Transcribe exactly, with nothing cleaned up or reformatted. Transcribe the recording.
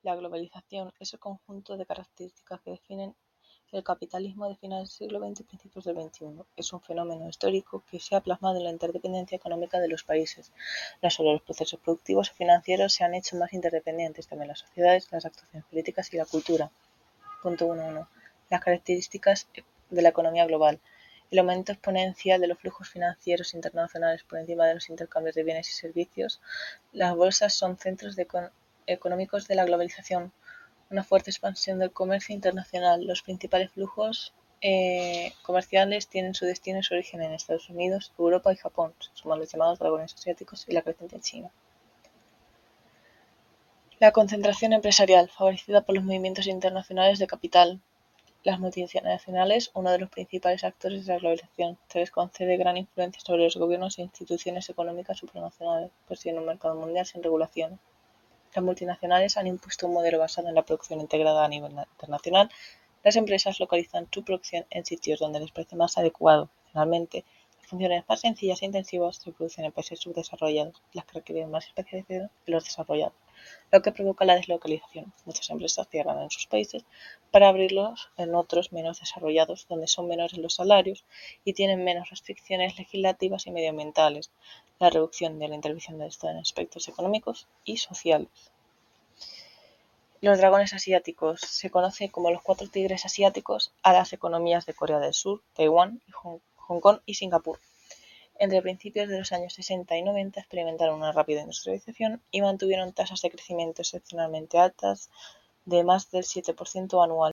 La globalización es el conjunto de características que definen el capitalismo de finales del siglo veinte y principios del veintiuno. Es un fenómeno histórico que se ha plasmado en la interdependencia económica de los países. No solo los procesos productivos o financieros se han hecho más interdependientes, también las sociedades, las actuaciones políticas y la cultura. Punto uno punto uno. Las características de la economía global. El aumento exponencial de los flujos financieros internacionales por encima de los intercambios de bienes y servicios. Las bolsas son centros de econ- económicos de la globalización. Una fuerte expansión del comercio internacional. Los principales flujos eh, comerciales tienen su destino y su origen en Estados Unidos, Europa y Japón, suman los llamados dragones asiáticos y la creciente China. La concentración empresarial, favorecida por los movimientos internacionales de capital. Las multinacionales, uno de los principales actores de la globalización, se les concede gran influencia sobre los gobiernos e instituciones económicas supranacionales, pues tienen un mercado mundial sin regulación. Las multinacionales han impuesto un modelo basado en la producción integrada a nivel internacional. Las empresas localizan su producción en sitios donde les parece más adecuado. Finalmente, las funciones más sencillas e intensivas se producen en países subdesarrollados, las que requieren más especialización que los desarrollados, lo que provoca la deslocalización. Muchas empresas cierran en sus países para abrirlos en otros menos desarrollados, donde son menores los salarios y tienen menos restricciones legislativas y medioambientales. La reducción de la intervención del Estado en aspectos económicos y sociales. Los dragones asiáticos. Se conoce como los cuatro tigres asiáticos a las economías de Corea del Sur, Taiwán, Hong, Hong Kong y Singapur. Entre principios de los años sesenta y noventa experimentaron una rápida industrialización y mantuvieron tasas de crecimiento excepcionalmente altas de más del siete por ciento anual.